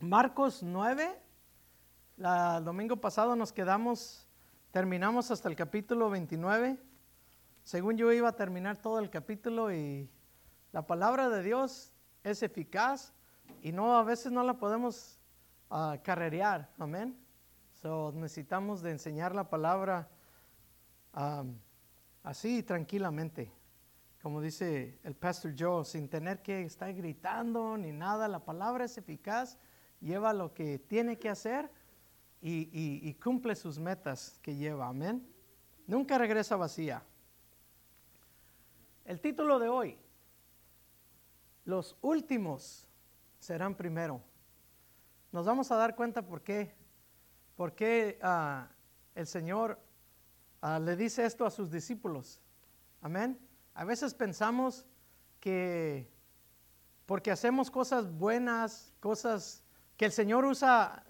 Marcos 9. El domingo pasado terminamos hasta el capítulo 29. Según yo iba a terminar todo el capítulo, y la palabra de Dios es eficaz y a veces no la podemos carrerear. Amén. Necesitamos de enseñar la palabra así tranquilamente, como dice el Pastor Joe, sin tener que estar gritando ni nada. La palabra es eficaz, lleva lo que tiene que hacer y cumple sus metas que lleva. Amén. Nunca regresa vacía. El título de hoy: los últimos serán primero. Nos vamos a dar cuenta por qué el Señor le dice esto a sus discípulos. Amén. A veces pensamos que porque hacemos cosas buenas, cosas que el Señor usa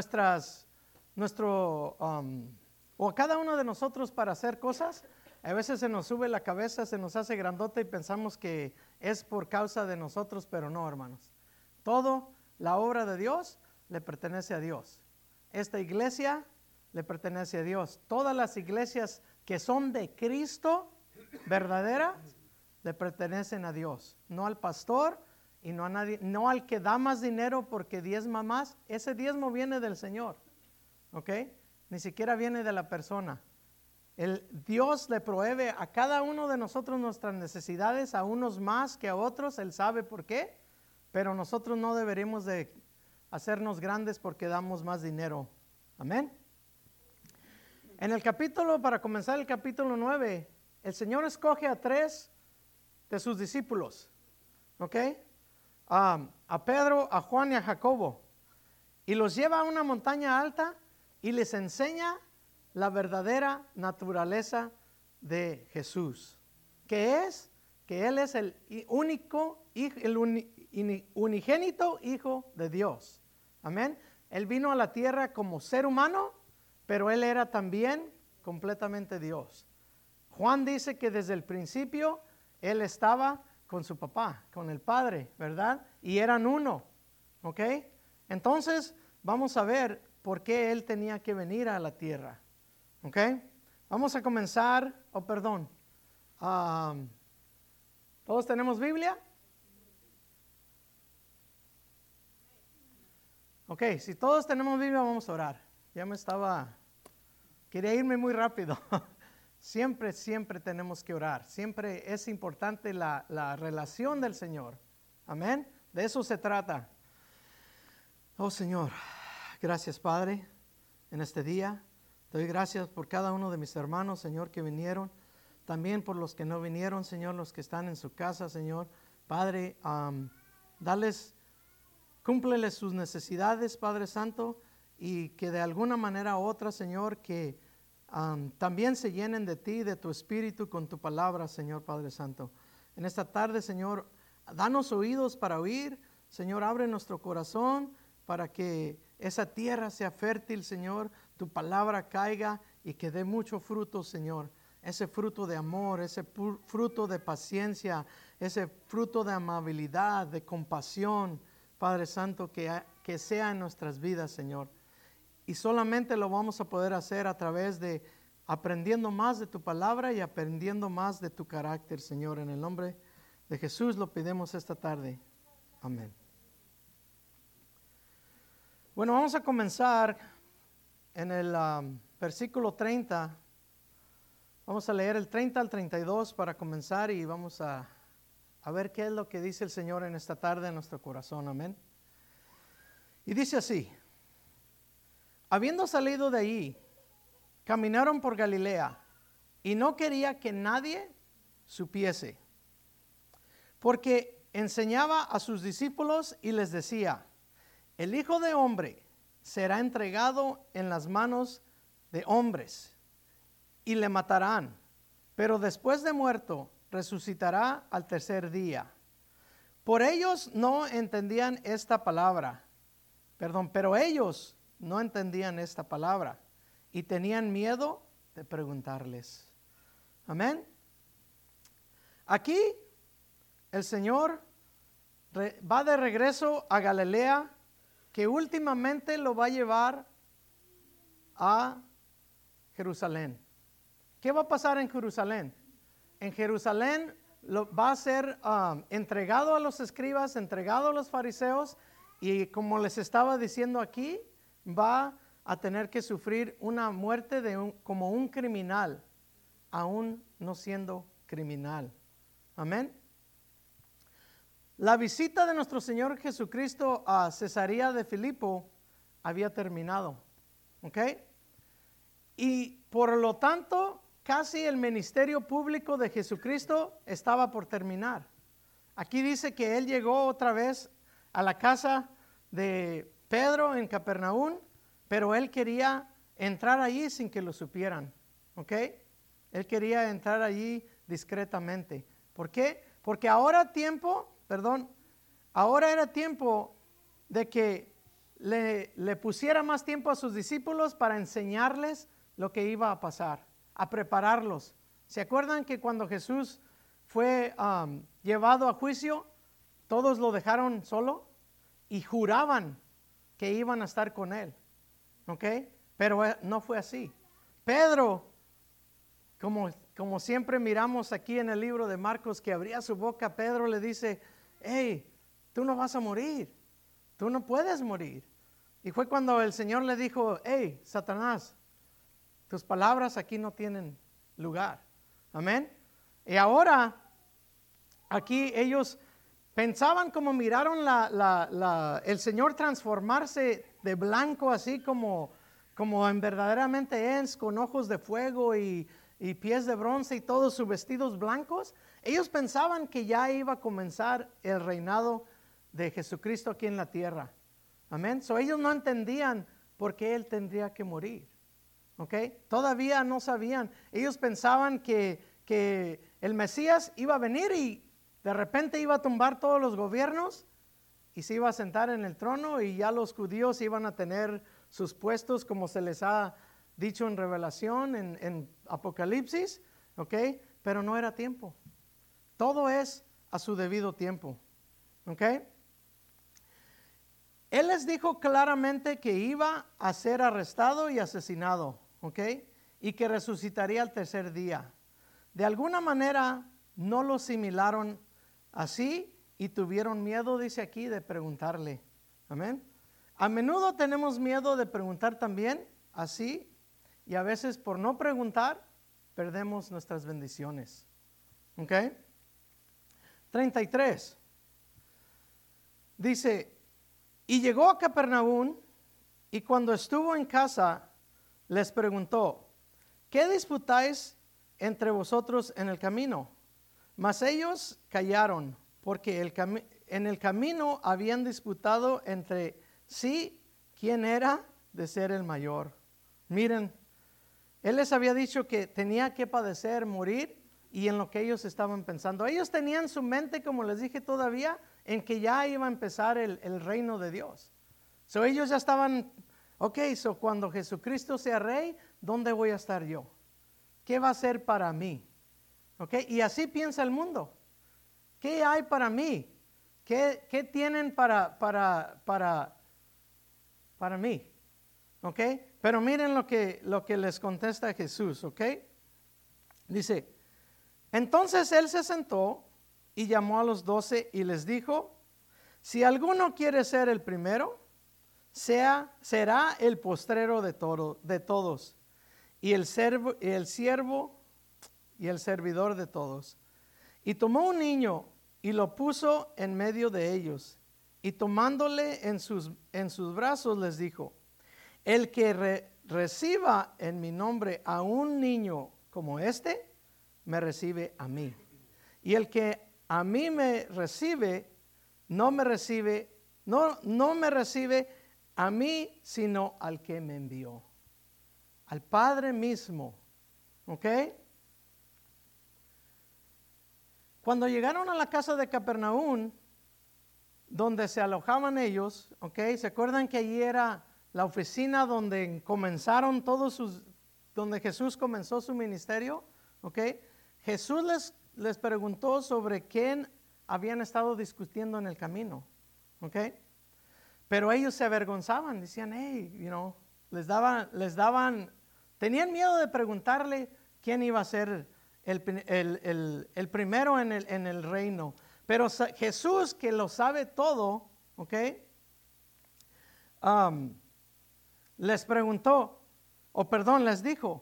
o a cada uno de nosotros para hacer cosas, a veces se nos sube la cabeza, se nos hace grandota y pensamos que es por causa de nosotros, pero no, hermanos. Todo la obra de Dios le pertenece a Dios. Esta iglesia le pertenece a Dios. Todas las iglesias que son de Cristo, verdaderas, le pertenecen a Dios. No al pastor y no a nadie, no al que da más dinero porque diezma más. Ese diezmo viene del Señor, ¿ok? Ni siquiera viene de la persona. Dios le provee a cada uno de nosotros nuestras necesidades, a unos más que a otros. Él sabe por qué, pero nosotros no deberíamos de hacernos grandes porque damos más dinero. Amén. Para comenzar el capítulo 9, el Señor escoge a 3 de sus discípulos, ¿ok? A Pedro, a Juan y a Jacobo, y los lleva a una montaña alta y les enseña la verdadera naturaleza de Jesús, que Él es el unigénito Hijo de Dios. Amén. Él vino a la tierra como ser humano, pero Él era también completamente Dios. Juan dice que desde el principio Él estaba con su papá, con el Padre, ¿verdad? Y eran uno, ¿ok? Entonces vamos a ver por qué Él tenía que venir a la tierra, ¿ok? Vamos a comenzar, ¿todos tenemos Biblia? Ok, si todos tenemos Biblia, vamos a orar. Quería irme muy rápido. Siempre tenemos que orar. Siempre es importante la relación del Señor. Amén. De eso se trata. Oh Señor, gracias Padre en este día. Te doy gracias por cada uno de mis hermanos, Señor, que vinieron. También por los que no vinieron, Señor, los que están en su casa, Señor. Padre, cúmpleles sus necesidades, Padre Santo, y que de alguna manera u otra, Señor, que también se llenen de ti, de tu espíritu, con tu palabra, Señor Padre Santo. En esta tarde, Señor, danos oídos para oír. Señor, abre nuestro corazón para que esa tierra sea fértil, Señor, tu palabra caiga y que dé mucho fruto, Señor. Ese fruto de amor, ese fruto de paciencia, ese fruto de amabilidad, de compasión, Padre Santo, que sea en nuestras vidas, Señor. Y solamente lo vamos a poder hacer a través de aprendiendo más de tu palabra y aprendiendo más de tu carácter, Señor. En el nombre de Jesús lo pedimos esta tarde. Amén. Bueno, vamos a comenzar en el versículo 30. Vamos a leer el 30 al 32 para comenzar y vamos a ver qué es lo que dice el Señor en esta tarde en nuestro corazón. Amén. Y dice así: habiendo salido de allí, caminaron por Galilea, y no quería que nadie supiese, porque enseñaba a sus discípulos y les decía: el Hijo de Hombre será entregado en las manos de hombres, y le matarán, pero después de muerto resucitará al tercer día. Pero ellos no entendían esta palabra, y tenían miedo de preguntarles. Amén. Aquí el Señor va de regreso a Galilea, que últimamente lo va a llevar a Jerusalén. ¿Qué va a pasar en Jerusalén? En Jerusalén va a ser entregado a los escribas, entregado a los fariseos, y como les estaba diciendo aquí, va a tener que sufrir una muerte como un criminal, aún no siendo criminal. Amén. La visita de nuestro Señor Jesucristo a Cesarea de Filipo había terminado. ¿Ok? Y por lo tanto, casi el ministerio público de Jesucristo estaba por terminar. Aquí dice que Él llegó otra vez a la casa de Pedro en Capernaum, pero Él quería entrar allí sin que lo supieran. ¿Ok? Él quería entrar allí discretamente. ¿Por qué? Porque ahora era tiempo de que le pusiera más tiempo a sus discípulos para enseñarles lo que iba a pasar, a prepararlos. ¿Se acuerdan que cuando Jesús fue llevado a juicio, todos lo dejaron solo y juraban que iban a estar con él? ¿Ok? Pero no fue así. Pedro, como siempre miramos aquí en el libro de Marcos, que abría su boca, Pedro le dice, hey, tú no vas a morir, tú no puedes morir. Y fue cuando el Señor le dijo, hey, Satanás, tus palabras aquí no tienen lugar. Amén. Y ahora, aquí ellos pensaban, como miraron el Señor transformarse de blanco, así como en verdaderamente es, con ojos de fuego y pies de bronce y todos sus vestidos blancos. Ellos pensaban que ya iba a comenzar el reinado de Jesucristo aquí en la tierra. Amén. So ellos no entendían por qué Él tendría que morir. ¿Ok? Todavía no sabían. Ellos pensaban que el Mesías iba a venir y de repente iba a tumbar todos los gobiernos y se iba a sentar en el trono, y ya los judíos iban a tener sus puestos como se les ha dicho en Revelación, en Apocalipsis. ¿Ok? Pero no era tiempo. Todo es a su debido tiempo. ¿Ok? Él les dijo claramente que iba a ser arrestado y asesinado. ¿Ok? Y que resucitaría al tercer día. De alguna manera no lo asimilaron así y tuvieron miedo, dice aquí, de preguntarle. Amén. A menudo tenemos miedo de preguntar también así, y a veces por no preguntar perdemos nuestras bendiciones. ¿Ok? 33. Dice, y llegó a Capernaum, y cuando estuvo en casa les preguntó, ¿qué disputáis entre vosotros en el camino? Mas ellos callaron, porque en el camino habían disputado entre sí quién era de ser el mayor. Miren, Él les había dicho que tenía que padecer, morir, y en lo que ellos estaban pensando. Ellos tenían su mente, como les dije todavía, en que ya iba a empezar el reino de Dios. So ellos ya estaban, so cuando Jesucristo sea rey, ¿dónde voy a estar yo? ¿Qué va a ser para mí? Y así piensa el mundo. ¿Qué hay para mí? ¿Qué tienen para mí? Pero miren lo que les contesta Jesús. Dice, entonces Él se sentó y llamó a los 12 y les dijo, si alguno quiere ser el primero, será el postrero de todos, y el siervo y el servidor de todos. Y tomó un niño y lo puso en medio de ellos, y tomándole en sus brazos les dijo, el que reciba en mi nombre a un niño como este, me recibe a mí. Y el que a mí me recibe, no me recibe a mí, sino al que me envió, al Padre mismo. Cuando llegaron a la casa de Capernaum, donde se alojaban ellos, ¿se acuerdan que allí era la oficina donde comenzaron donde Jesús comenzó su ministerio? Jesús les preguntó sobre quién habían estado discutiendo en el camino. Pero ellos se avergonzaban, decían, hey, tenían miedo de preguntarle quién iba a ser el primero en el reino. Pero Jesús, que lo sabe todo, ¿ok? Les preguntó, les dijo,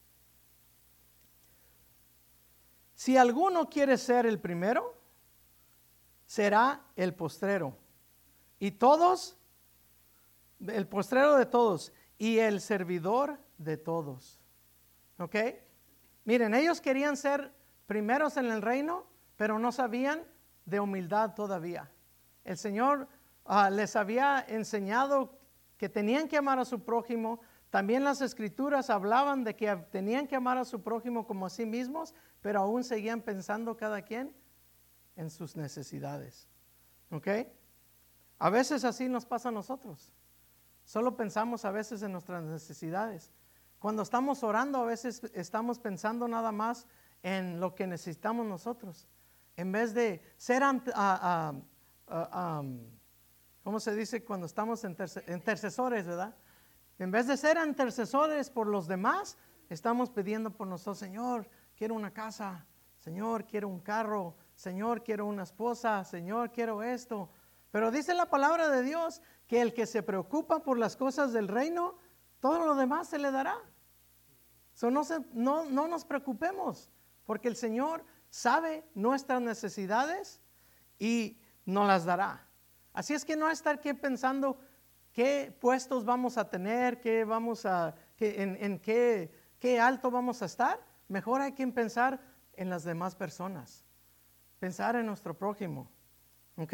si alguno quiere ser el primero, será el postrero. Y todos, el postrero de todos, y el servidor de todos. ¿Ok? Miren, ellos querían ser primeros en el reino, pero no sabían de humildad todavía. El Señor les había enseñado que tenían que amar a su prójimo. También las escrituras hablaban de que tenían que amar a su prójimo como a sí mismos, pero aún seguían pensando cada quien en sus necesidades. ¿Ok? A veces así nos pasa a nosotros. Solo pensamos a veces en nuestras necesidades. Cuando estamos orando, a veces estamos pensando nada más en lo que necesitamos nosotros. En vez de ser, ¿cómo se dice cuando estamos intercesores, verdad? En vez de ser intercesores por los demás, estamos pidiendo por nosotros, Señor, quiero una casa, Señor, quiero un carro, Señor, quiero una esposa, Señor, quiero esto. Pero dice la palabra de Dios que el que se preocupa por las cosas del reino, todo lo demás se le dará. No nos preocupemos, porque el Señor sabe nuestras necesidades y nos las dará. Así es que no estar aquí pensando qué puestos vamos a tener, en qué alto vamos a estar. Mejor hay que pensar en las demás personas, pensar en nuestro prójimo. ¿Ok?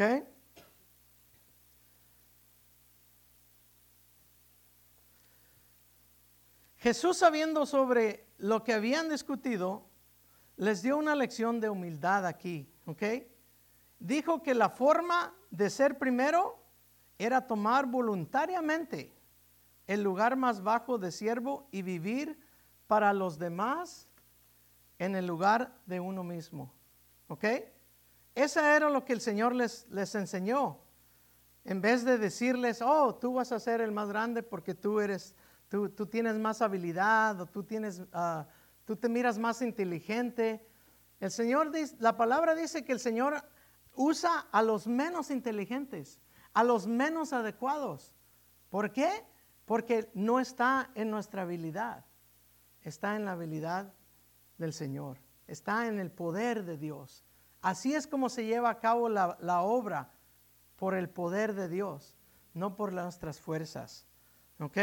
Jesús, sabiendo sobre lo que habían discutido, les dio una lección de humildad aquí, ¿ok? Dijo que la forma de ser primero era tomar voluntariamente el lugar más bajo de siervo y vivir para los demás en el lugar de uno mismo, ¿ok? Esa era lo que el Señor les enseñó. En vez de decirles, oh, tú vas a ser el más grande porque tú tienes más habilidad, o tú te miras más inteligente. El Señor dice, la palabra dice que el Señor usa a los menos inteligentes, a los menos adecuados. ¿Por qué? Porque no está en nuestra habilidad, está en la habilidad del Señor, está en el poder de Dios. Así es como se lleva a cabo la obra, por el poder de Dios, no por nuestras fuerzas. ¿Ok?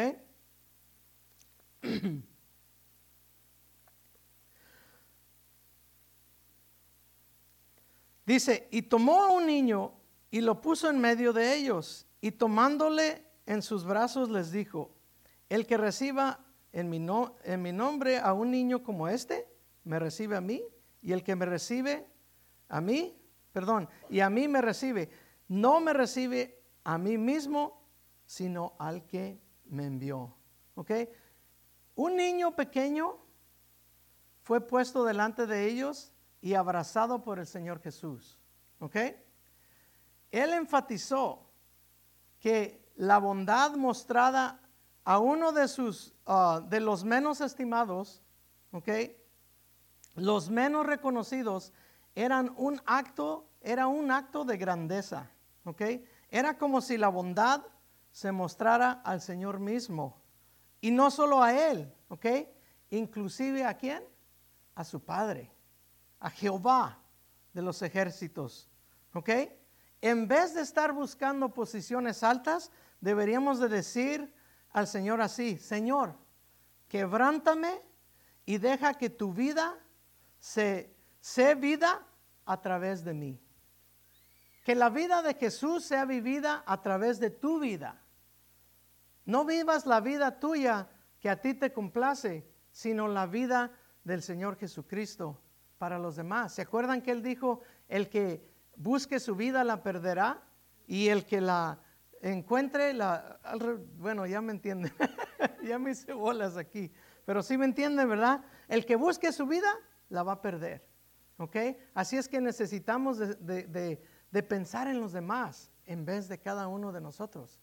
Dice, y tomó a un niño y lo puso en medio de ellos, y tomándole en sus brazos les dijo, el que reciba en mi nombre a un niño como este, me recibe a mí, y el que me recibe a mí, y a mí me recibe, no me recibe a mí mismo, sino al que me envió. ¿Ok? Un niño pequeño fue puesto delante de ellos y abrazado por el Señor Jesús. ¿Ok? Él enfatizó que la bondad mostrada a uno de los menos estimados, ¿ok?, los menos reconocidos, era un acto de grandeza. ¿Ok? Era como si la bondad se mostrara al Señor mismo. Y no solo a Él, ¿ok?, inclusive ¿a quién? A su Padre, a Jehová de los ejércitos. ¿Ok? En vez de estar buscando posiciones altas, deberíamos de decir al Señor así, Señor, quebrántame y deja que tu vida sea vida a través de mí. Que la vida de Jesús sea vivida a través de tu vida. No vivas la vida tuya que a ti te complace, sino la vida del Señor Jesucristo para los demás. ¿Se acuerdan que Él dijo, el que busque su vida la perderá y el que la encuentre bueno, ya me entienden, ya me hice bolas aquí, pero sí me entienden, ¿verdad? El que busque su vida la va a perder. ¿Ok? Así es que necesitamos de pensar en los demás en vez de cada uno de nosotros.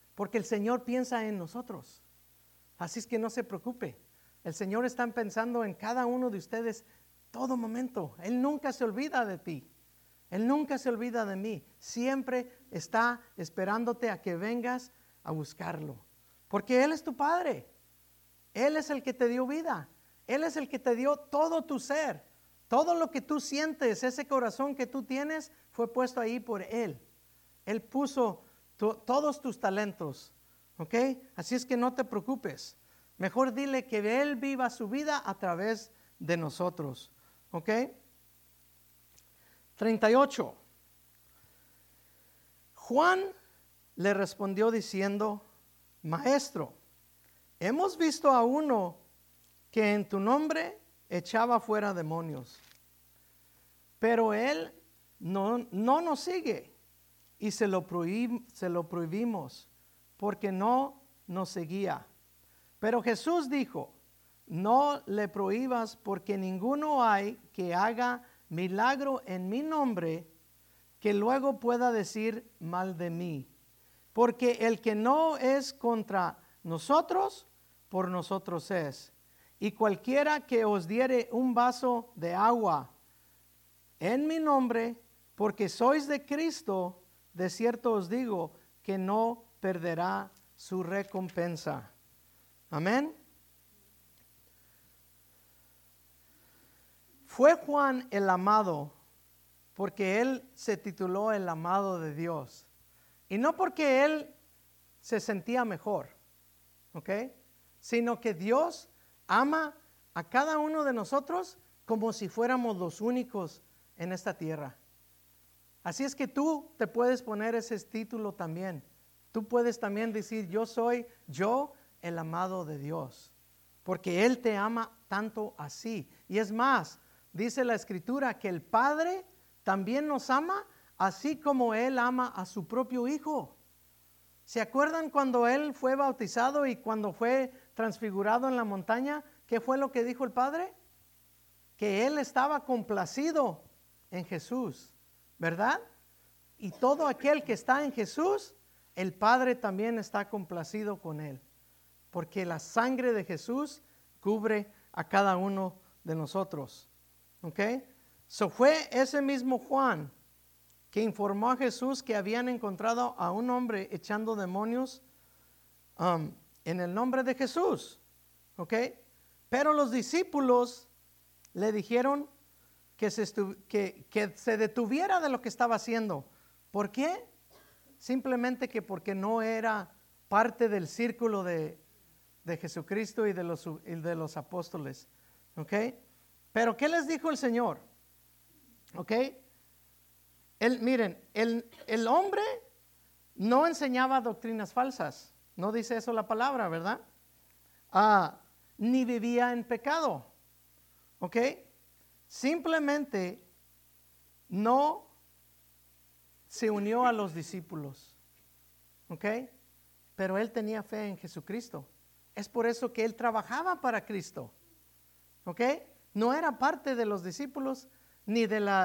porque el Señor piensa en nosotros. Así es que no se preocupe. El Señor está pensando en cada uno de ustedes todo momento. Él nunca se olvida de ti. Él nunca se olvida de mí. Siempre está esperándote a que vengas a buscarlo. Porque Él es tu Padre. Él es el que te dio vida. Él es el que te dio todo tu ser. Todo lo que tú sientes, ese corazón que tú tienes, fue puesto ahí por Él. Él puso todos tus talentos. ¿Ok? Así es que no te preocupes. Mejor dile que Él viva su vida a través de nosotros. ¿Ok? 38. Juan le respondió diciendo: Maestro, hemos visto a uno que en tu nombre echaba fuera demonios, pero él no nos sigue y se lo prohibimos porque no nos seguía. Pero Jesús dijo: no le prohíbas, porque ninguno hay que haga milagro en mi nombre que luego pueda decir mal de mí. Porque el que no es contra nosotros, por nosotros es. Y cualquiera que os diere un vaso de agua en mi nombre, porque sois de Cristo, de cierto os digo que no perderá su recompensa. Amén. Fue Juan el amado porque él se tituló el amado de Dios. Y no porque él se sentía mejor, ¿ok? Sino que Dios ama a cada uno de nosotros como si fuéramos los únicos en esta tierra. Así es que tú te puedes poner ese título también. Tú puedes también decir: yo soy el amado de Dios, porque Él te ama tanto así. Y es más, dice la Escritura que el Padre también nos ama, así como Él ama a su propio Hijo. ¿Se acuerdan cuando Él fue bautizado y cuando fue transfigurado en la montaña? ¿Qué fue lo que dijo el Padre? Que Él estaba complacido en Jesús, ¿verdad? Y todo aquel que está en Jesús, el Padre también está complacido con Él, porque la sangre de Jesús cubre a cada uno de nosotros. ¿Ok? So fue ese mismo Juan que informó a Jesús que habían encontrado a un hombre echando demonios en el nombre de Jesús. ¿Ok? Pero los discípulos le dijeron que se detuviera de lo que estaba haciendo. ¿Por qué? Simplemente que porque no era parte del círculo de Jesucristo y de los apóstoles. ¿Ok? Pero ¿qué les dijo el Señor? ¿Ok? Miren, el hombre no enseñaba doctrinas falsas. No dice eso la palabra, ¿verdad? Ni vivía en pecado. ¿Ok? Simplemente no se unió a los discípulos. ¿Ok? Pero él tenía fe en Jesucristo. Es por eso que él trabajaba para Cristo. ¿Ok? No era parte de los discípulos, ni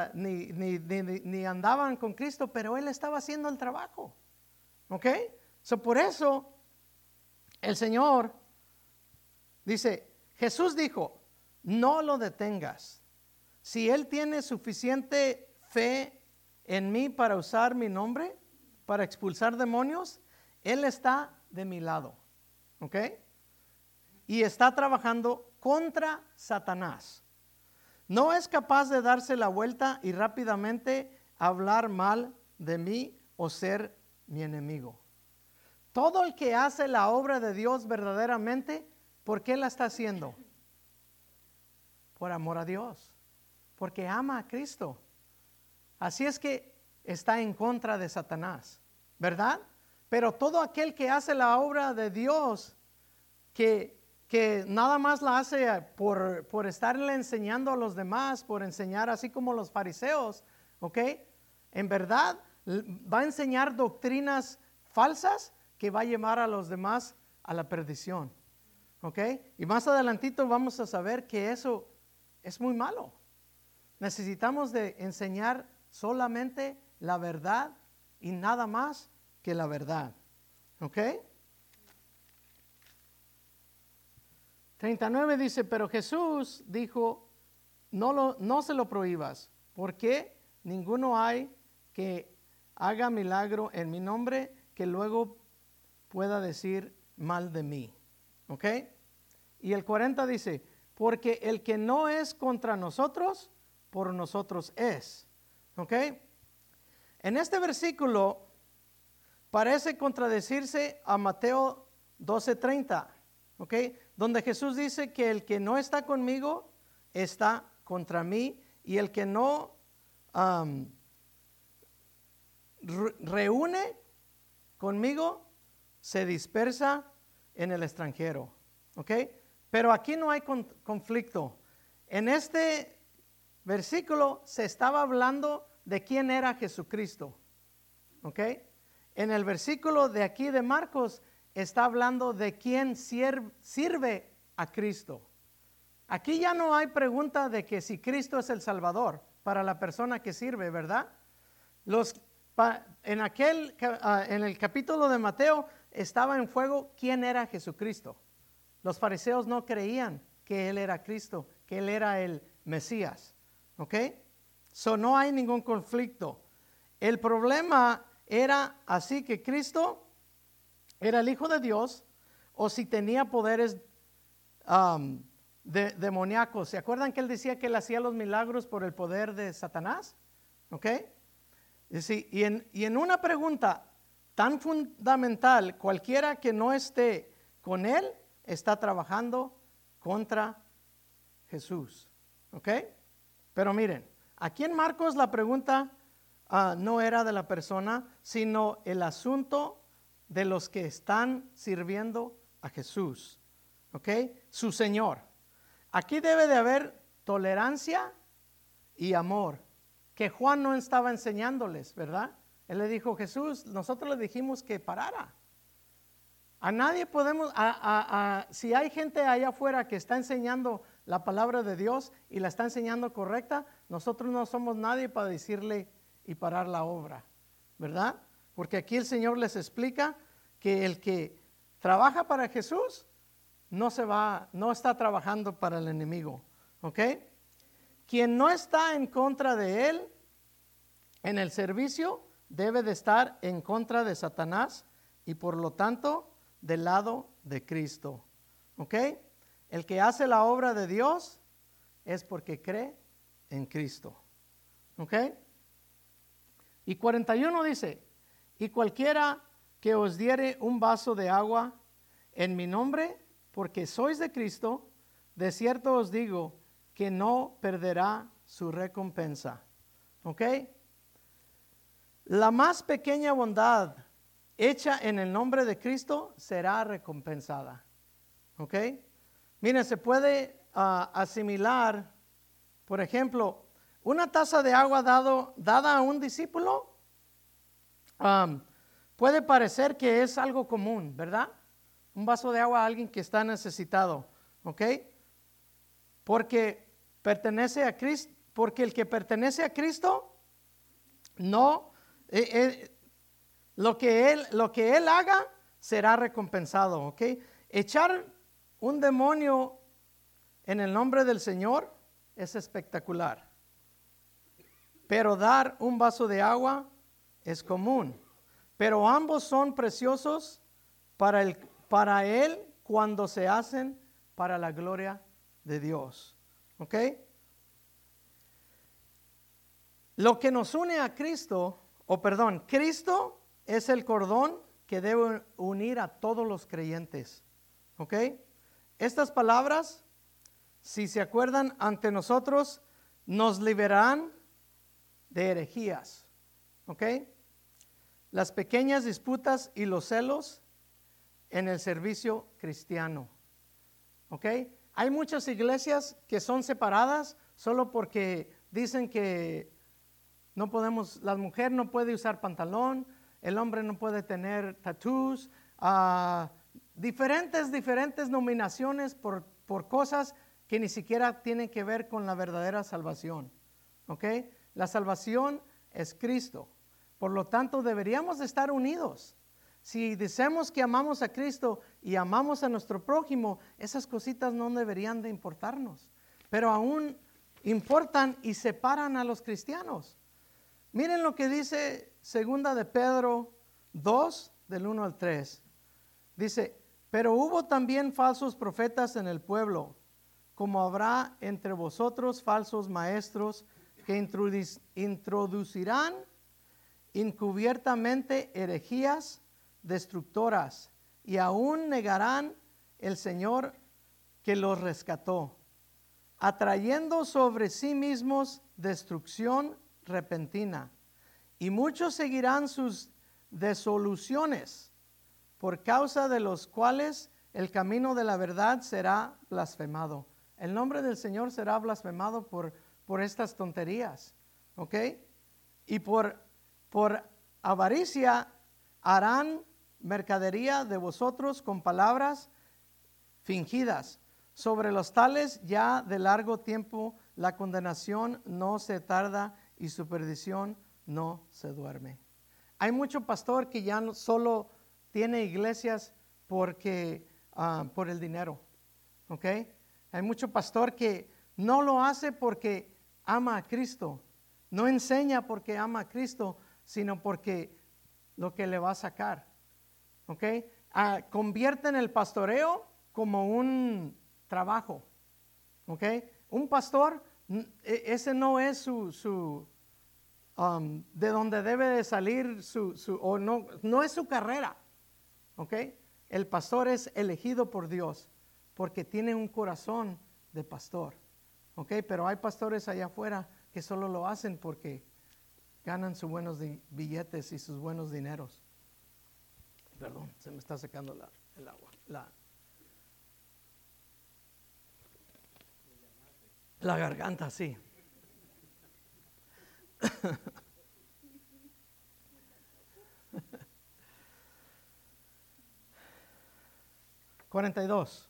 andaban con Cristo, pero él estaba haciendo el trabajo. ¿Ok? Por eso el Señor dice, Jesús dijo: no lo detengas. Si él tiene suficiente fe en mí para usar mi nombre, para expulsar demonios, él está de mi lado. ¿Ok? Y está trabajando contra Satanás. No es capaz de darse la vuelta y rápidamente hablar mal de mí o ser mi enemigo. Todo el que hace la obra de Dios verdaderamente, ¿por qué la está haciendo? Por amor a Dios, porque ama a Cristo. Así es que está en contra de Satanás, ¿verdad? Pero todo aquel que hace la obra de Dios, que nada más la hace por estarle enseñando a los demás, por enseñar así como los fariseos, ¿ok? En verdad va a enseñar doctrinas falsas que va a llevar a los demás a la perdición, ¿ok? Y más adelantito vamos a saber que eso es muy malo. Necesitamos de enseñar solamente la verdad y nada más que la verdad, ¿ok? 39 dice, pero Jesús dijo, no se lo prohíbas, porque ninguno hay que haga milagro en mi nombre que luego pueda decir mal de mí. ¿Ok? Y el 40 dice, porque el que no es contra nosotros, por nosotros es. ¿Ok? En este versículo parece contradecirse a Mateo 12:30. ¿Ok? Donde Jesús dice que el que no está conmigo está contra mí, y el que no reúne conmigo se dispersa en el extranjero. ¿Ok? Pero aquí no hay conflicto. En este versículo se estaba hablando de quién era Jesucristo. ¿Ok? En el versículo de aquí de Marcos está hablando de quién sirve a Cristo. Aquí ya no hay pregunta de que si Cristo es el Salvador para la persona que sirve, ¿verdad? En el capítulo de Mateo estaba en fuego quién era Jesucristo. Los fariseos no creían que Él era Cristo, que Él era el Mesías. ¿Ok? So no hay ningún conflicto. El problema era así que Cristo era el Hijo de Dios o si tenía poderes demoníacos. ¿Se acuerdan que Él decía que Él hacía los milagros por el poder de Satanás? ¿Ok? Y en una pregunta tan fundamental, cualquiera que no esté con Él está trabajando contra Jesús. ¿Ok? Pero miren, aquí en Marcos la pregunta no era de la persona, sino el asunto de los que están sirviendo a Jesús. ¿Ok? Su Señor. Aquí debe de haber tolerancia y amor, que Juan no estaba enseñándoles, ¿verdad? Él le dijo, Jesús, nosotros le dijimos que parara. A nadie podemos, si hay gente allá afuera que está enseñando la palabra de Dios y la está enseñando correcta, nosotros no somos nadie para decirle y parar la obra, ¿verdad? Porque aquí el Señor les explica que el que trabaja para Jesús no está trabajando para el enemigo, ¿ok? Quien no está en contra de él en el servicio debe de estar en contra de Satanás y por lo tanto del lado de Cristo. ¿Ok? El que hace la obra de Dios es porque cree en Cristo. ¿Ok? Y 41 dice, y cualquiera que os diere un vaso de agua en mi nombre, porque sois de Cristo, de cierto os digo que no perderá su recompensa. ¿Ok? La más pequeña bondad hecha en el nombre de Cristo será recompensada. ¿Ok? Miren, se puede asimilar, por ejemplo, una taza de agua dada a un discípulo, puede parecer que es algo común, ¿verdad? Un vaso de agua a alguien que está necesitado. ¿Ok? Porque pertenece a Cristo, porque el que pertenece a Cristo, no... Lo que él haga será recompensado, ¿ok? Echar un demonio en el nombre del Señor es espectacular. Pero dar un vaso de agua es común. Pero ambos son preciosos para él cuando se hacen para la gloria de Dios, ¿ok? Lo que nos une a Cristo, Cristo es el cordón que debe unir a todos los creyentes. ¿Ok? Estas palabras, si se acuerdan ante nosotros, nos liberarán de herejías. ¿Ok? Las pequeñas disputas y los celos en el servicio cristiano. ¿Ok? Hay muchas iglesias que son separadas solo porque dicen que no podemos, la mujer no puede usar pantalón, el hombre no puede tener tattoos, diferentes nominaciones por cosas que ni siquiera tienen que ver con la verdadera salvación. ¿Ok? La salvación es Cristo. Por lo tanto, deberíamos de estar unidos. Si decimos que amamos a Cristo y amamos a nuestro prójimo, esas cositas no deberían de importarnos. Pero aún importan y separan a los cristianos. Miren lo que dice 2 de Pedro 2, del 1 al 3. Dice, pero hubo también falsos profetas en el pueblo, como habrá entre vosotros falsos maestros que introducirán encubiertamente herejías destructoras y aún negarán el Señor que los rescató, atrayendo sobre sí mismos destrucción repentina. Y muchos seguirán sus desoluciones, por causa de los cuales el camino de la verdad será blasfemado. El nombre del Señor será blasfemado por estas tonterías. ¿Ok? Y por avaricia harán mercadería de vosotros con palabras fingidas. Sobre los tales ya de largo tiempo la condenación no se tarda y su perdición no se duerme. Hay mucho pastor que ya no solo tiene iglesias por el dinero. ¿Ok? Hay mucho pastor que no lo hace porque ama a Cristo. No enseña porque ama a Cristo, sino porque lo que le va a sacar. ¿Ok? Convierten el pastoreo como un trabajo. ¿Ok? Un pastor, ese no es su de donde debe de salir o no es su carrera. ¿Ok? El pastor es elegido por Dios porque tiene un corazón de pastor. ¿Ok? Pero hay pastores allá afuera que solo lo hacen porque ganan sus buenos billetes y sus buenos dineros. Perdón, se me está secando el agua. La garganta, sí. 42.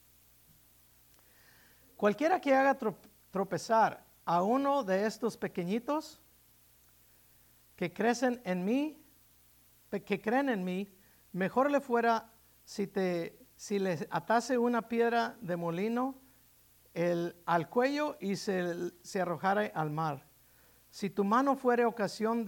Cualquiera que haga tropezar a uno de estos pequeñitos que creen en mí, mejor le fuera si le atase una piedra de molino al cuello y se arrojara al mar. Si tu mano fuere ocasión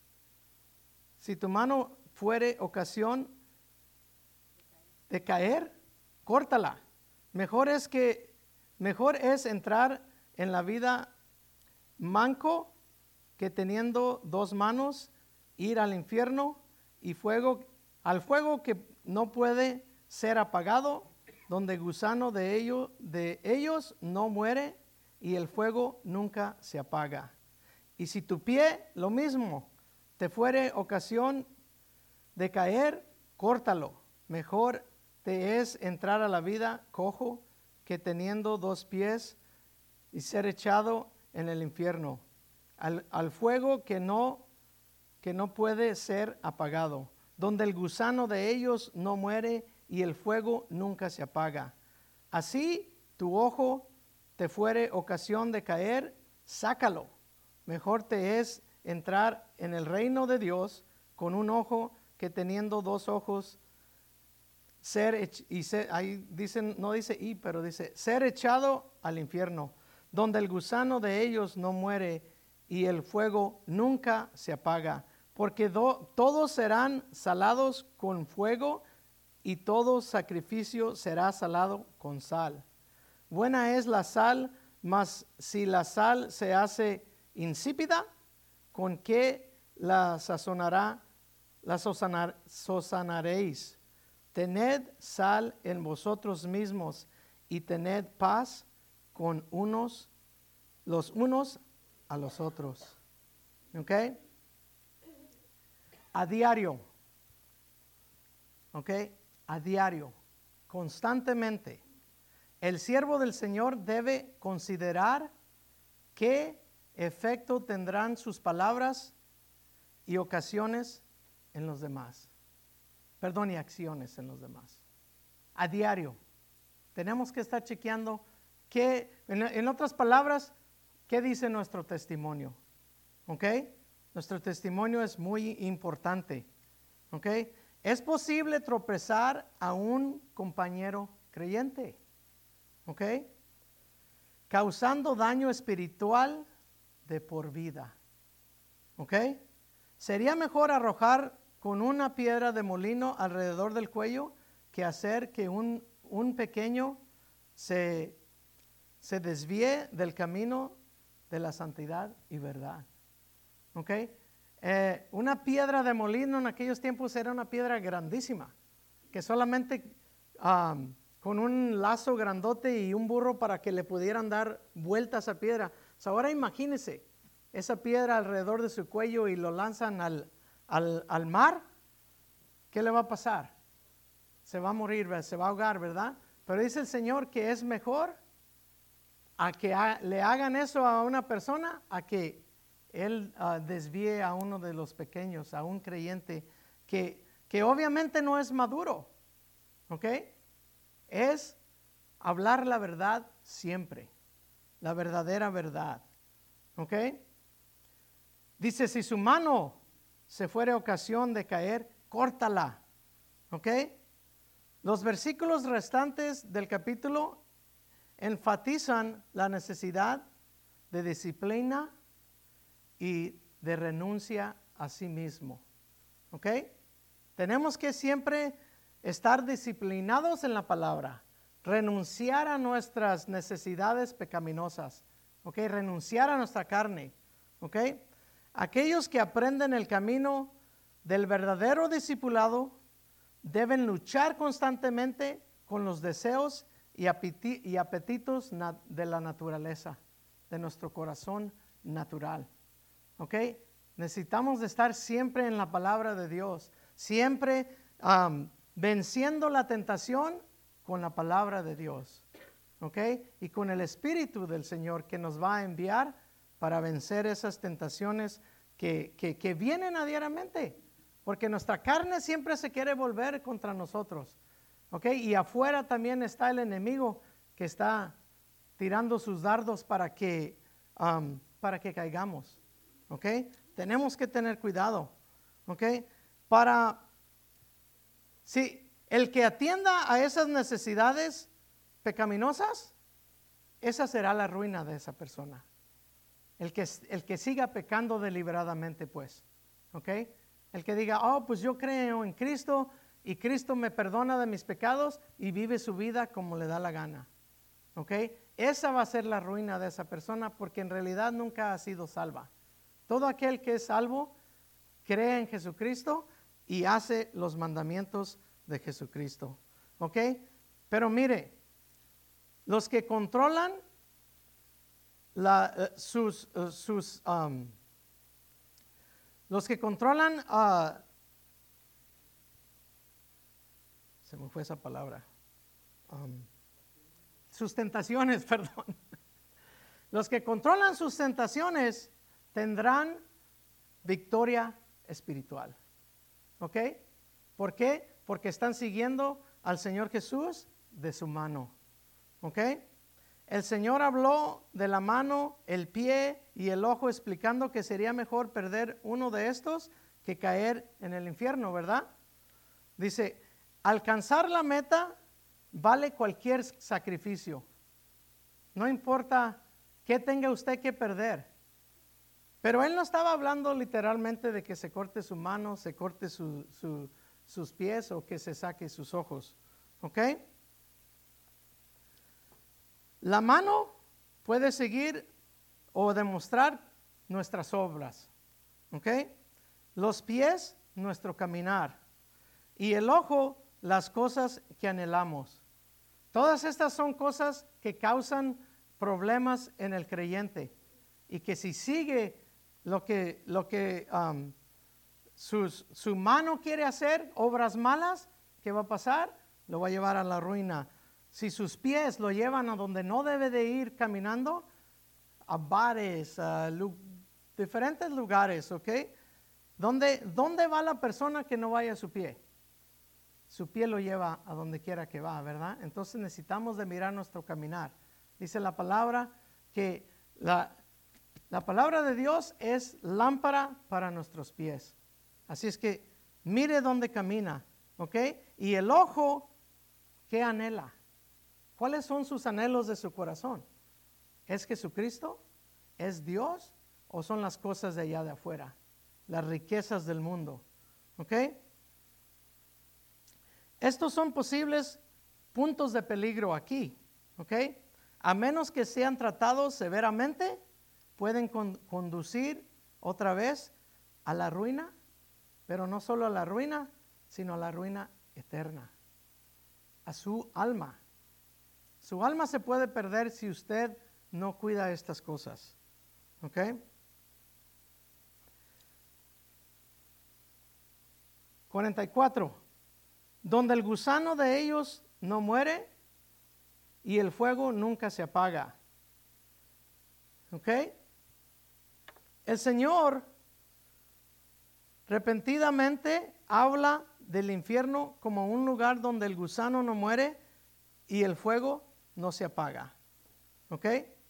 de caer, córtala. Mejor es entrar en la vida manco que teniendo dos manos ir al infierno y al fuego que no puede ser apagado, donde gusano de ellos no muere y el fuego nunca se apaga. Y si tu pie, lo mismo, te fuere ocasión de caer, córtalo. Mejor te es entrar a la vida cojo que teniendo dos pies y ser echado en el infierno, al fuego que no puede ser apagado, donde el gusano de ellos no muere y el fuego nunca se apaga. Así tu ojo te fuere ocasión de caer, sácalo. Mejor te es entrar en el reino de Dios con un ojo que teniendo dos ojos ahí dicen, no dice pero dice ser echado al infierno, donde el gusano de ellos no muere y el fuego nunca se apaga, porque todos serán salados con fuego y todo sacrificio será salado con sal. Buena es la sal, mas si la sal se hace insípida, ¿con qué la sazanaréis? Tened sal en vosotros mismos y tened paz con los unos a los otros. ¿Ok? A diario. ¿Ok? A diario. Constantemente. El siervo del Señor debe considerar qué efecto tendrán sus palabras y ocasiones en los demás. Y acciones en los demás. A diario. Tenemos que estar chequeando en otras palabras, qué dice nuestro testimonio. ¿Ok? Nuestro testimonio es muy importante. ¿Ok? es posible tropezar a un compañero creyente, ¿ok? Causando daño espiritual de por vida, ¿ok? Sería mejor arrojar con una piedra de molino alrededor del cuello que hacer que un pequeño se desvíe del camino de la santidad y verdad, ¿ok? Una piedra de molino en aquellos tiempos era una piedra grandísima, que solamente con un lazo grandote y un burro para que le pudieran dar vueltas a esa piedra. Ahora imagínense esa piedra alrededor de su cuello y lo lanzan al mar. ¿Qué le va a pasar? Se va a morir, se va a ahogar, ¿verdad? Pero dice el Señor que es mejor a que le hagan eso a una persona, a que Él desvíe a uno de los pequeños, a un creyente que obviamente no es maduro, ¿ok? Es hablar la verdad siempre, la verdadera verdad, ¿ok? Dice, si su mano se fuere ocasión de caer, córtala, ¿ok? Los versículos restantes del capítulo enfatizan la necesidad de disciplina y de renuncia a sí mismo, ¿ok? Tenemos que siempre estar disciplinados en la palabra, renunciar a nuestras necesidades pecaminosas, ¿ok? Renunciar a nuestra carne, ¿ok? Aquellos que aprenden el camino del verdadero discipulado deben luchar constantemente con los deseos y apetitos de la naturaleza, de nuestro corazón natural, ¿ok? Necesitamos de estar siempre en la palabra de Dios, siempre venciendo la tentación con la palabra de Dios, ¿ok? Y con el Espíritu del Señor que nos va a enviar para vencer esas tentaciones que vienen a diariamente, porque nuestra carne siempre se quiere volver contra nosotros, ¿ok? Y afuera también está el enemigo que está tirando sus dardos para que caigamos, ¿ok? Tenemos que tener cuidado, ¿ok? Si el que atienda a esas necesidades pecaminosas, esa será la ruina de esa persona. El que siga pecando deliberadamente, pues, ¿ok? El que diga, oh, pues yo creo en Cristo y Cristo me perdona de mis pecados y vive su vida como le da la gana, ¿ok? Esa va a ser la ruina de esa persona porque en realidad nunca ha sido salva. Todo aquel que es salvo cree en Jesucristo y hace los mandamientos de Jesucristo, ¿ok? Pero mire, los que controlan los que controlan, se me fue esa palabra, sus tentaciones, perdón. Los que controlan sus tentaciones tendrán victoria espiritual, ¿ok? ¿Por qué? Porque están siguiendo al Señor Jesús de su mano, ¿ok? El Señor habló de la mano, el pie y el ojo, explicando que sería mejor perder uno de estos que caer en el infierno, ¿verdad? Dice, alcanzar la meta vale cualquier sacrificio. No importa qué tenga usted que perder. Pero Él no estaba hablando literalmente de que se corte su mano, se corte sus pies o que se saque sus ojos, ¿ok? La mano puede seguir o demostrar nuestras obras, ¿ok? Los pies, nuestro caminar. Y el ojo, las cosas que anhelamos. Todas estas son cosas que causan problemas en el creyente. Y que si sigue su mano quiere hacer, obras malas, ¿qué va a pasar? Lo va a llevar a la ruina. Si sus pies lo llevan a donde no debe de ir caminando, a bares, a diferentes lugares, ¿ok? ¿Dónde va la persona que no vaya a su pie? Su pie lo lleva a donde quiera que va, ¿verdad? Entonces necesitamos de mirar nuestro caminar. Dice la palabra que la palabra de Dios es lámpara para nuestros pies. Así es que mire dónde camina, ¿ok? Y el ojo, ¿qué anhela? ¿Cuáles son sus anhelos de su corazón? ¿Es Jesucristo? ¿Es Dios? ¿O son las cosas de allá de afuera? Las riquezas del mundo, ¿ok? Estos son posibles puntos de peligro aquí, ¿ok? A menos que sean tratados severamente, pueden conducir otra vez a la ruina, pero no solo a la ruina, sino a la ruina eterna, a su alma. Su alma se puede perder si usted no cuida estas cosas, ¿ok? 44. Donde el gusano de ellos no muere y el fuego nunca se apaga. ¿Ok? El Señor repentinamente habla del infierno como un lugar donde el gusano no muere y el fuego no se apaga. ¿Ok?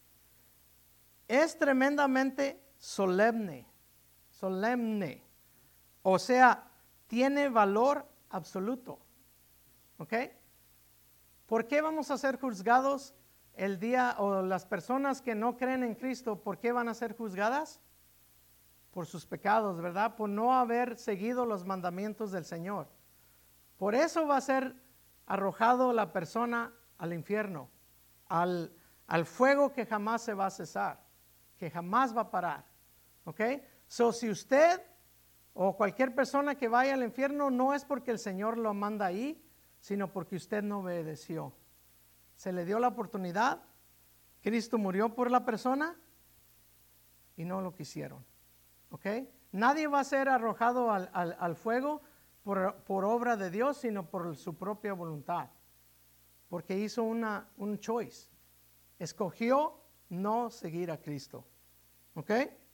Es tremendamente solemne. Solemne. O sea, tiene valor absoluto. ¿Ok? ¿Por qué vamos a ser juzgados el día, o las personas que no creen en Cristo, por qué van a ser juzgadas? Por sus pecados, ¿verdad? Por no haber seguido los mandamientos del Señor. Por eso va a ser arrojado la persona al infierno, al fuego que jamás se va a cesar, que jamás va a parar. ¿Ok? So, si usted o cualquier persona que vaya al infierno, no es porque el Señor lo manda ahí, sino porque usted no obedeció. Se le dio la oportunidad, Cristo murió por la persona y no lo quisieron. ¿Ok? Nadie va a ser arrojado al fuego por obra de Dios, sino por su propia voluntad. Porque hizo un choice. Escogió no seguir a Cristo. ¿Ok?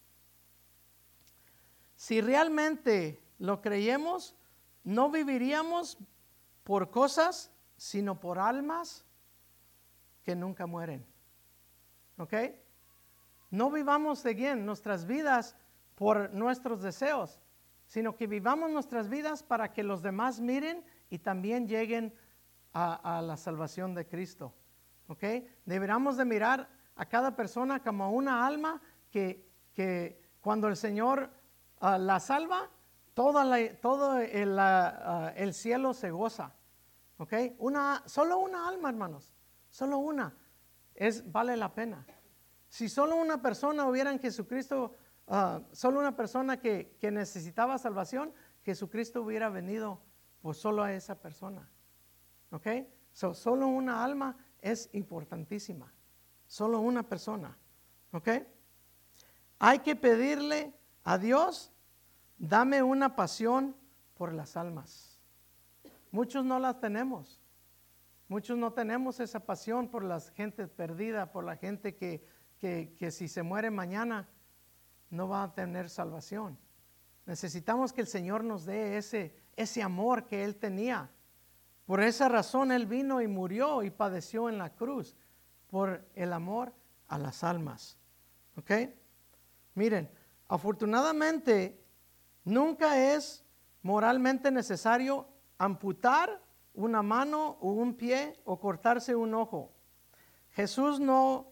Si realmente lo creyemos, no viviríamos por cosas, sino por almas que nunca mueren. ¿Ok? No vivamos again nuestras vidas por nuestros deseos, sino que vivamos nuestras vidas para que los demás miren y también lleguen a la salvación de Cristo. ¿Ok? Deberíamos de mirar a cada persona como una alma que cuando el Señor la salva, todo el cielo se goza. ¿Ok? Solo una alma, hermanos. Solo una. Vale la pena. Si solo una persona hubiera en Jesucristo, solo una persona que necesitaba salvación, Jesucristo hubiera venido por solo a esa persona. ¿Ok? Solo una alma es importantísima. Solo una persona. ¿Ok? Hay que pedirle a Dios, dame una pasión por las almas. Muchos no las tenemos. Muchos no tenemos esa pasión por la gente perdida, por la gente que si se muere mañana no va a tener salvación. Necesitamos que el Señor nos dé ese amor que Él tenía. Por esa razón Él vino y murió y padeció en la cruz, por el amor a las almas. ¿Ok? Miren, afortunadamente nunca es moralmente necesario amputar una mano o un pie o cortarse un ojo. Jesús no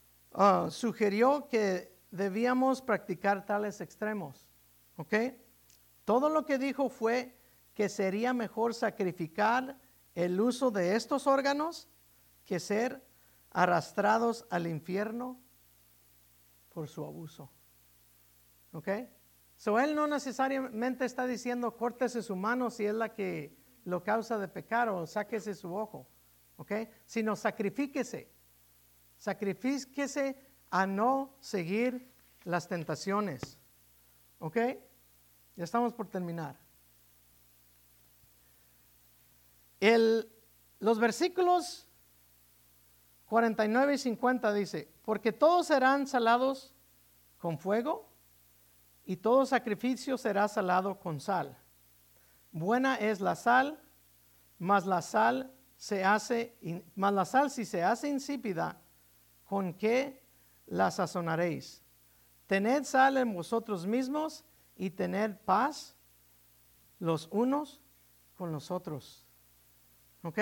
sugirió que debíamos practicar tales extremos. ¿Ok? Todo lo que dijo fue que sería mejor sacrificar el uso de estos órganos que ser arrastrados al infierno por su abuso. ¿Ok? So, él no necesariamente está diciendo córtese su mano si es la que lo causa de pecar, o sáquese su ojo. ¿Ok? Sino sacrifíquese a no seguir las tentaciones. ¿Ok? Ya estamos por terminar. Los versículos 49 y 50 dice, porque todos serán salados con fuego y todo sacrificio será salado con sal. Buena es la sal, mas la sal si se hace insípida, ¿con qué la sazonaréis? Tened sal en vosotros mismos y tened paz los unos con nosotros. ¿Ok?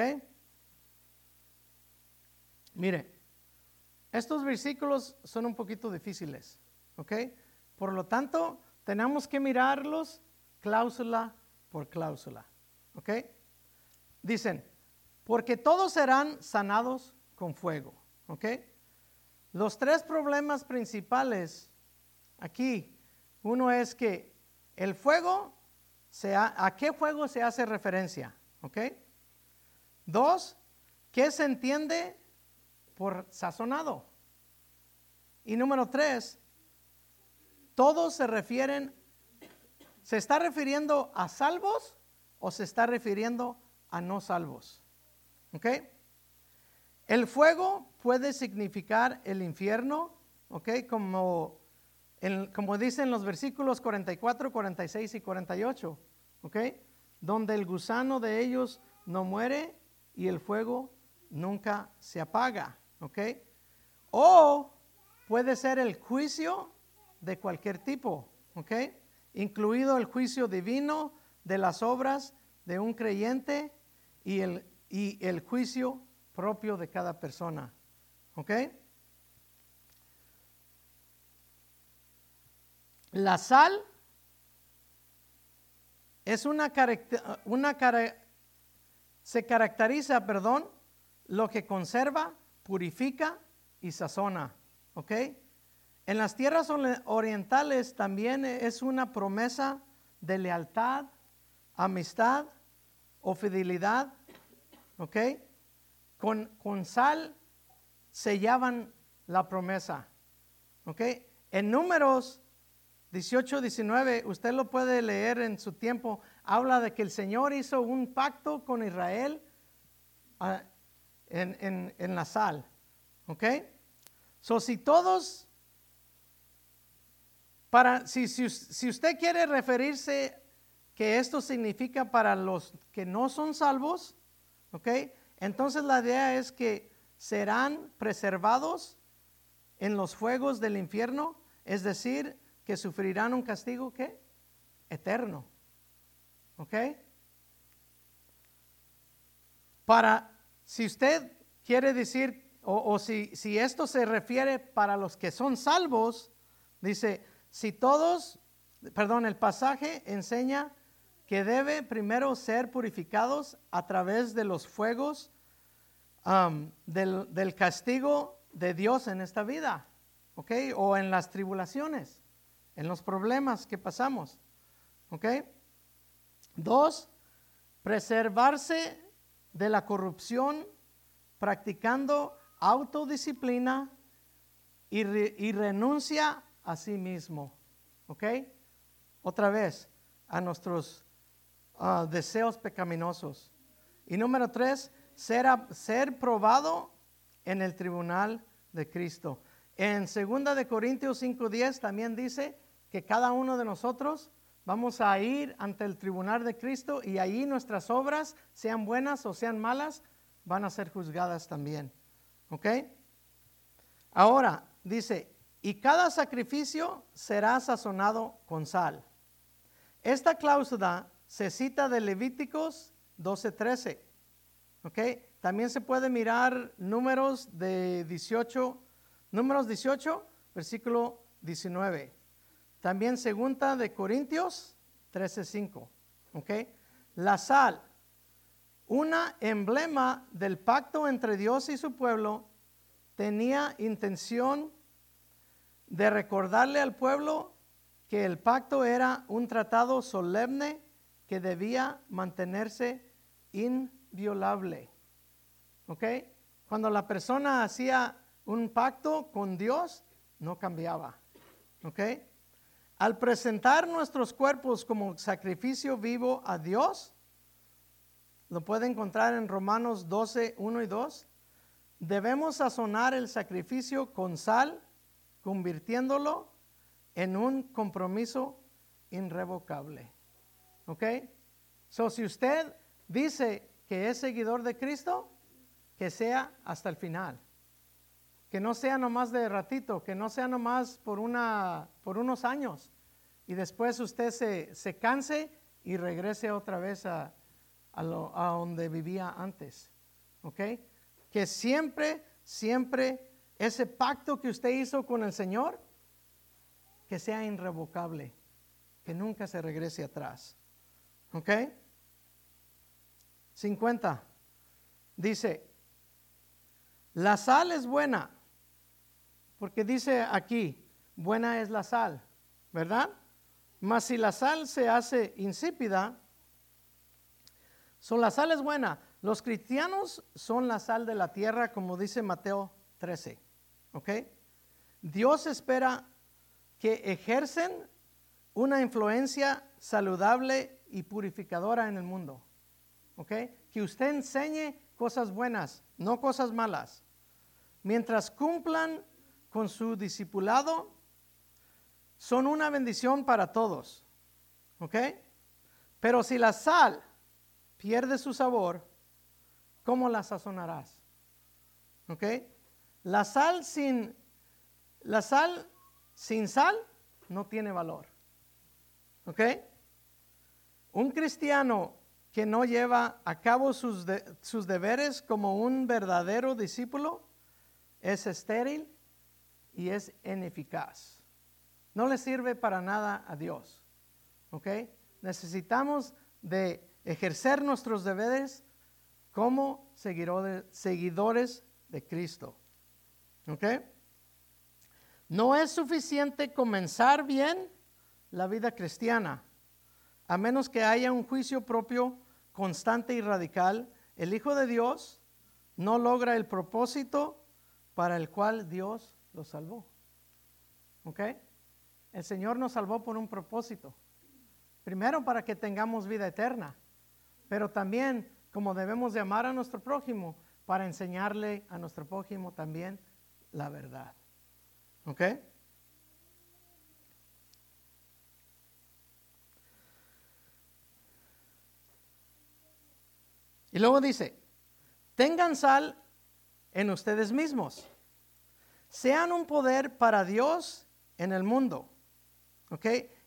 Mire, estos versículos son un poquito difíciles. ¿Ok? Por lo tanto, tenemos que mirarlos cláusula por cláusula. ¿Ok? Dicen, porque todos serán sanados con fuego. ¿Ok? Los tres problemas principales aquí, uno es que el fuego, ¿a qué fuego se hace referencia? ¿Ok? Dos, ¿qué se entiende por sazonado? Y número tres, todos ¿se está refiriendo a salvos o se está refiriendo a no salvos? ¿Ok? El fuego puede significar el infierno, ¿ok? Como dicen los versículos 44, 46 y 48, ¿ok? Donde el gusano de ellos no muere y el fuego nunca se apaga, ¿ok? O puede ser el juicio de cualquier tipo, ¿ok? Incluido el juicio divino de las obras de un creyente y el juicio propio de cada persona, ¿ok? La sal es se caracteriza, lo que conserva, purifica y sazona, ¿ok? En las tierras orientales también es una promesa de lealtad, amistad o fidelidad, ¿ok? Con sal sellaban la promesa, ¿ok? En Números 18, 19, usted lo puede leer en su tiempo, habla de que el Señor hizo un pacto con Israel en la sal, ¿ok? Si todos, si usted quiere referirse que esto significa para los que no son salvos, ¿ok? Entonces la idea es que serán preservados en los fuegos del infierno, es decir, que sufrirán un castigo, ¿qué? Eterno. ¿Ok? Si usted quiere decir, si esto se refiere para los que son salvos, dice, el pasaje enseña que debe primero ser purificados a través de los fuegos del castigo de Dios en esta vida, ¿ok? O en las tribulaciones, en los problemas que pasamos, ¿ok? 2, preservarse de la corrupción practicando autodisciplina y renuncia a sí mismo, ¿ok? Otra vez, a nuestros deseos pecaminosos. Y número 3, ser probado en el tribunal de Cristo. En 2 de Corintios 5:10 también dice que cada uno de nosotros vamos a ir ante el tribunal de Cristo y ahí nuestras obras, sean buenas o sean malas, van a ser juzgadas también. ¿Ok? Ahora dice, y cada sacrificio será sazonado con sal. Esta cláusula se cita de Levíticos 12:13. ¿Ok? También se puede mirar Números 18, versículo 19. También 2 de Corintios 13:5. ¿Ok? La sal, una emblema del pacto entre Dios y su pueblo, tenía intención de recordarle al pueblo que el pacto era un tratado solemne que debía mantenerse inviolable. ¿Ok? Cuando la persona hacía un pacto con Dios, no cambiaba. ¿Ok? Al presentar nuestros cuerpos como sacrificio vivo a Dios, lo puede encontrar en Romanos 12, 1 y 2, debemos sazonar el sacrificio con sal, convirtiéndolo en un compromiso irrevocable. ¿Ok? Si usted dice que es seguidor de Cristo, que sea hasta el final. Que no sea nomás de ratito, que no sea nomás por unos años y después usted se canse y regrese otra vez a a donde vivía antes. ¿Ok? Que siempre ese pacto que usted hizo con el Señor, que sea irrevocable, que nunca se regrese atrás. ¿Ok? 50. Dice, la sal es buena, porque dice aquí, buena es la sal, ¿verdad? Mas si la sal se hace insípida, la sal es buena. Los cristianos son la sal de la tierra, como dice Mateo 13. ¿Ok? Dios espera que ejercen una influencia saludable y purificadora en el mundo. ¿Ok? Que usted enseñe cosas buenas, no cosas malas. Mientras cumplan con su discipulado, son una bendición para todos. ¿Ok? Pero si la sal pierde su sabor, ¿cómo la sazonarás? ¿Ok? La sal sin sal no tiene valor. ¿Ok? Un cristiano que no lleva a cabo sus deberes como un verdadero discípulo es estéril y es ineficaz. No le sirve para nada a Dios. ¿Ok? Necesitamos de ejercer nuestros deberes como seguidores de Cristo. ¿Ok? No es suficiente comenzar bien la vida cristiana. A menos que haya un juicio propio constante y radical, el Hijo de Dios no logra el propósito para el cual Dios lo salvó. ¿Ok? El Señor nos salvó por un propósito. Primero para que tengamos vida eterna, pero también como debemos de amar a nuestro prójimo, para enseñarle a nuestro prójimo también la verdad. ¿Ok? Y luego dice, tengan sal en ustedes mismos. Sean un poder para Dios en el mundo. ¿Ok?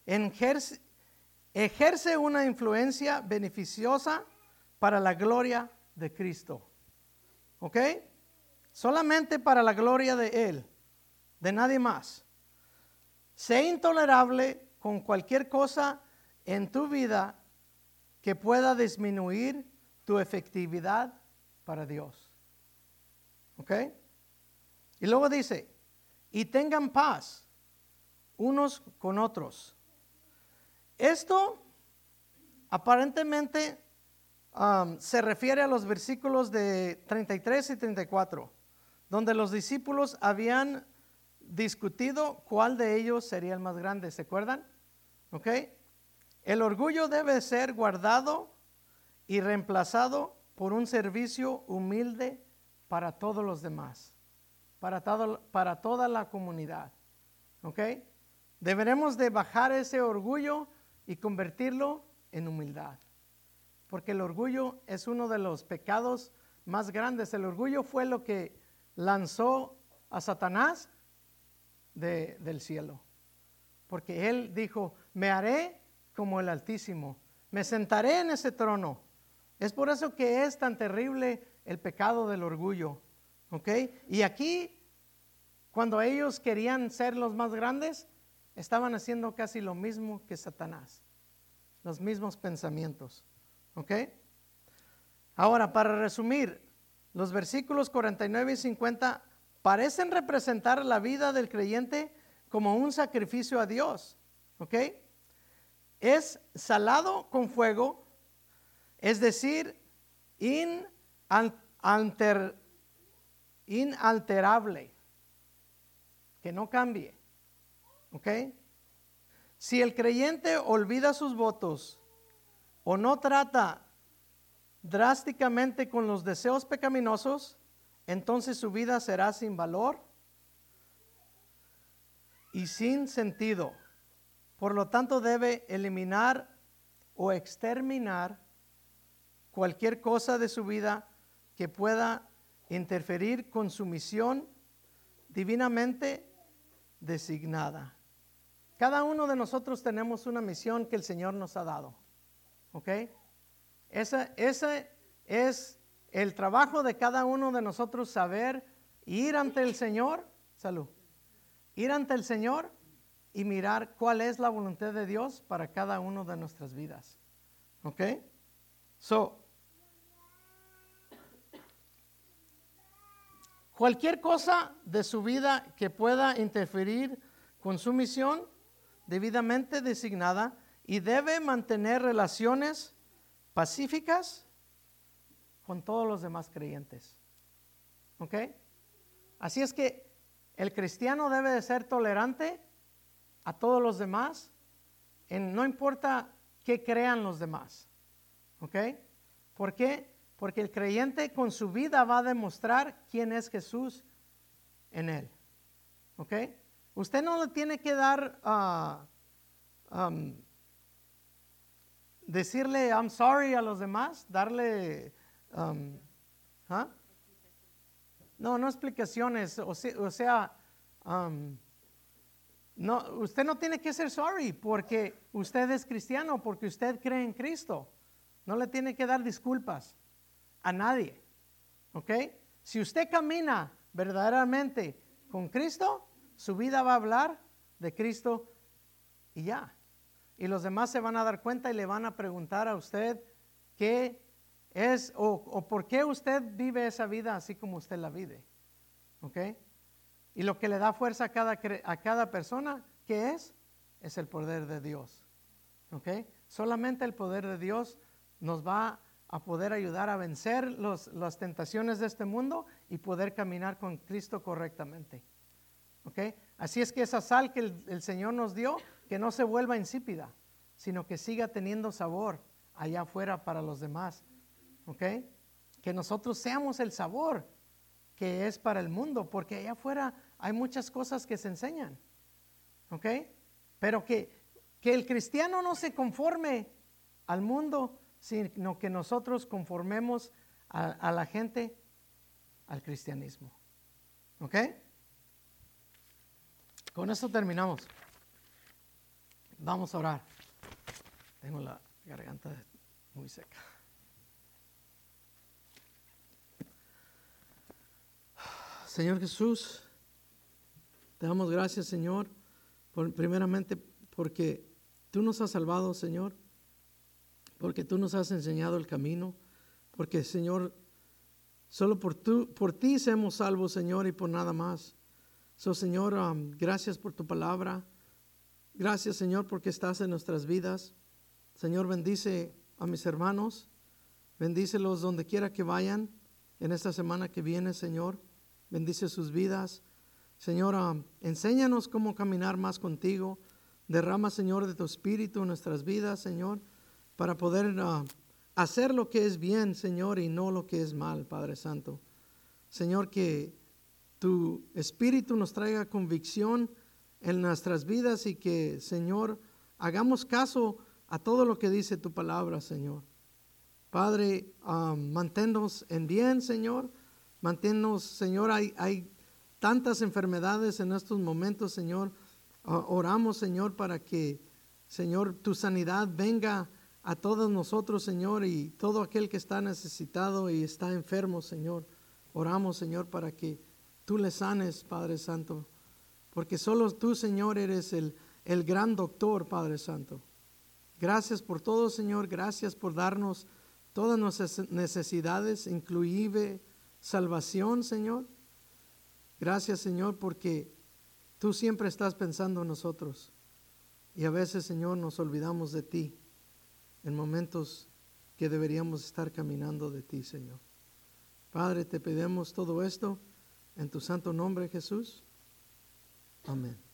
Ejerce una influencia beneficiosa para la gloria de Cristo. ¿Ok? Solamente para la gloria de Él, de nadie más. Sé intolerable con cualquier cosa en tu vida que pueda disminuir tu efectividad para Dios. ¿Ok? Y luego dice, y tengan paz unos con otros. Esto aparentemente se refiere a los versículos de 33 y 34, donde los discípulos habían discutido cuál de ellos sería el más grande. ¿Se acuerdan? ¿Ok? El orgullo debe ser guardado y reemplazado por un servicio humilde para todos los demás, para toda la comunidad. ¿Ok? Deberemos de bajar ese orgullo y convertirlo en humildad, porque el orgullo es uno de los pecados más grandes. El orgullo fue lo que lanzó a Satanás del cielo, porque él dijo, me haré como el Altísimo, me sentaré en ese trono. Es por eso que es tan terrible el pecado del orgullo. ¿Ok? Y aquí, cuando ellos querían ser los más grandes, estaban haciendo casi lo mismo que Satanás, los mismos pensamientos. ¿Ok? Ahora, para resumir, los versículos 49 y 50 parecen representar la vida del creyente como un sacrificio a Dios. ¿Ok? Es salado con fuego, es decir, inalterable, que no cambie. ¿Ok? Si el creyente olvida sus votos o no trata drásticamente con los deseos pecaminosos, entonces su vida será sin valor y sin sentido. Por lo tanto, debe eliminar o exterminar cualquier cosa de su vida que pueda interferir con su misión divinamente designada. Cada uno de nosotros tenemos una misión que el Señor nos ha dado. ¿Ok? Ese es el trabajo de cada uno de nosotros, saber ir ante el Señor, salud, ir ante el Señor y mirar cuál es la voluntad de Dios para cada uno de nuestras vidas. ¿Ok? Cualquier cosa de su vida que pueda interferir con su misión debidamente designada, y debe mantener relaciones pacíficas con todos los demás creyentes. ¿Ok? Así es que el cristiano debe de ser tolerante a todos los demás, no importa qué crean los demás. ¿Ok? ¿Por qué? Porque el creyente con su vida va a demostrar quién es Jesús en él. ¿Ok? Usted no le tiene que dar, decirle I'm sorry a los demás, darle, no explicaciones, no, usted no tiene que ser sorry porque usted es cristiano, porque usted cree en Cristo. No le tiene que dar disculpas a nadie. ¿Ok? Si usted camina verdaderamente con Cristo, su vida va a hablar de Cristo y ya. Y los demás se van a dar cuenta y le van a preguntar a usted qué es o por qué usted vive esa vida así como usted la vive. ¿Ok? Y lo que le da fuerza a cada persona, ¿qué es? Es el poder de Dios. ¿Ok? Solamente el poder de Dios nos va a poder ayudar a vencer las tentaciones de este mundo y poder caminar con Cristo correctamente. ¿Ok? Así es que esa sal que el Señor nos dio, que no se vuelva insípida, sino que siga teniendo sabor allá afuera para los demás. ¿Ok? Que nosotros seamos el sabor que es para el mundo, porque allá afuera hay muchas cosas que se enseñan. ¿Ok? Pero que el cristiano no se conforme al mundo, sino que nosotros conformemos a la gente al cristianismo. ¿Ok? Con esto terminamos. Vamos a orar. Tengo la garganta muy seca. Señor Jesús, te damos gracias, Señor, primeramente porque tú nos has salvado, Señor, porque tú nos has enseñado el camino, porque, Señor, solo por ti seamos salvos, Señor, y por nada más. Señor, gracias por tu palabra. Gracias, Señor, porque estás en nuestras vidas. Señor, bendice a mis hermanos. Bendícelos donde quiera que vayan en esta semana que viene, Señor. Bendice sus vidas. Señor, enséñanos cómo caminar más contigo. Derrama, Señor, de tu espíritu en nuestras vidas, Señor, para poder hacer lo que es bien, Señor, y no lo que es mal, Padre Santo. Señor, que tu espíritu nos traiga convicción en nuestras vidas y que, Señor, hagamos caso a todo lo que dice tu palabra, Señor. Padre, manténnos en bien, Señor. Manténnos, Señor, hay tantas enfermedades en estos momentos, Señor. Oramos, Señor, para que, Señor, tu sanidad venga a todos nosotros, Señor, y todo aquel que está necesitado y está enfermo, Señor. Oramos, Señor, para que tú le sanes, Padre Santo, porque solo tú, Señor, eres el gran doctor, Padre Santo. Gracias por todo, Señor. Gracias por darnos todas nuestras necesidades, inclusive salvación, Señor. Gracias, Señor, porque tú siempre estás pensando en nosotros. Y a veces, Señor, nos olvidamos de ti en momentos que deberíamos estar caminando de ti, Señor. Padre, te pedimos todo esto en tu santo nombre, Jesús. Amén.